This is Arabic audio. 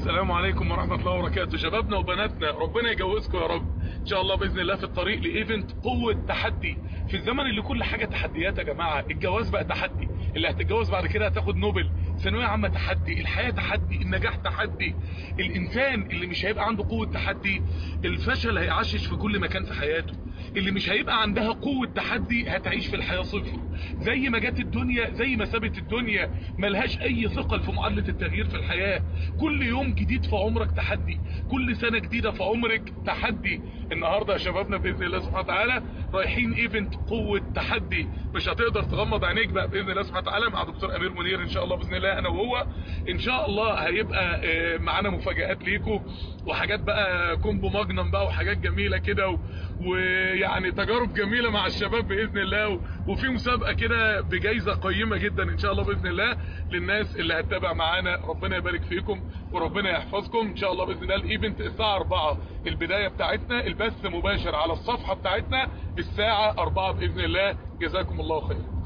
السلام عليكم ورحمة الله وبركاته. شبابنا وبناتنا ربنا يجوزكم يا رب ان شاء الله باذن الله في الطريق لايفنت قوة تحدي. في الزمن اللي كل حاجة تحديات يا جماعة، الجواز بقى تحدي، اللي هتتجوز بعد كده هتاخد نوبل، ثانوية عامة تحدي، الحياة تحدي، النجاح تحدي. الانسان اللي مش هيبقى عنده قوة تحدي الفشل هيعشش في كل مكان في حياته. اللي مش هيبقى عندها قوة تحدي هتعيش في الحياة صفر. زي ما جت الدنيا زي ما سابت الدنيا، ملهاش اي ثقل في معادلة التغيير في الحياة. كل يوم جديد في عمرك تحدي، كل سنة جديدة في عمرك تحدي. النهاردة يا شبابنا بإذن الله سبحانه وتعالى رايحين ايفنت قوة تحدي، مش هتقدر تغمض عينيك بقى بإذن الله سبحانه وتعالى مع دكتور أمير منير ان شاء الله بإذن الله، انا وهو ان شاء الله هيبقى معانا مفاجآت ليكم وحاجات بقى كومبو ماجنم بقى وحاجات جميلة كده ويعني تجارب جميلة مع الشباب بإذن الله، وفي مسابقة كده بجائزة قيمة جدا ان شاء الله بإذن الله للناس اللي هتتابع معانا. ربنا يبارك فيكم وربنا يحفظكم ان شاء الله باذن الله. الايفنت الساعه 4 البدايه بتاعتنا، البث مباشر على الصفحه بتاعتنا الساعه 4 باذن الله. جزاكم الله خير.